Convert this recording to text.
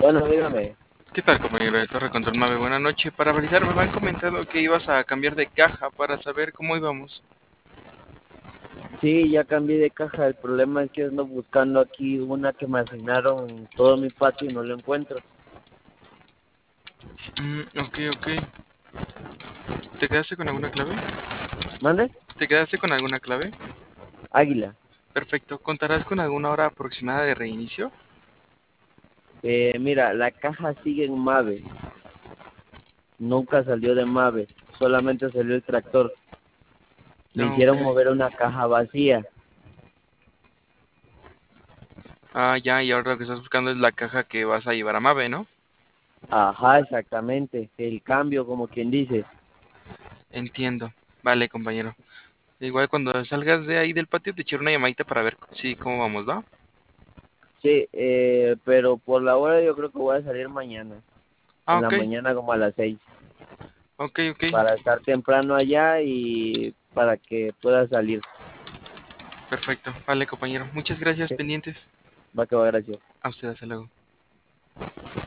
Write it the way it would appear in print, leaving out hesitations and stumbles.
Bueno, dígame. ¿Qué tal, compañero de Torre Control Mave? Buenas noches. Para validar, me han comentado que ibas a cambiar de caja para saber cómo íbamos. Sí, ya cambié de caja. El problema es que ando buscando aquí una que me asignaron todo mi patio y no lo encuentro. Ok, ok. ¿Te quedaste con alguna clave? ¿Mande? ¿Te quedaste con alguna clave? Águila. Perfecto. ¿Contarás con alguna hora aproximada de reinicio? Mira, la caja sigue en Mave. Nunca salió de Mave. Solamente salió el tractor. Me Ok. hicieron mover una caja vacía. Ah, ya, y ahora lo que estás buscando es la caja que vas a llevar a Mave, ¿no? Ajá, exactamente. El cambio, como quien dice. Entiendo. Vale, compañero. Igual cuando salgas de ahí del patio te echaré una llamadita para ver si cómo vamos, ¿va? Sí, pero por la hora yo creo que voy a salir mañana. Ah, En la ok. mañana como a las 6. Ok, ok. Para estar temprano allá y para que pueda salir. Perfecto. Vale, compañero. Muchas gracias, Sí, pendientes. va que va, gracias. A usted, hasta luego.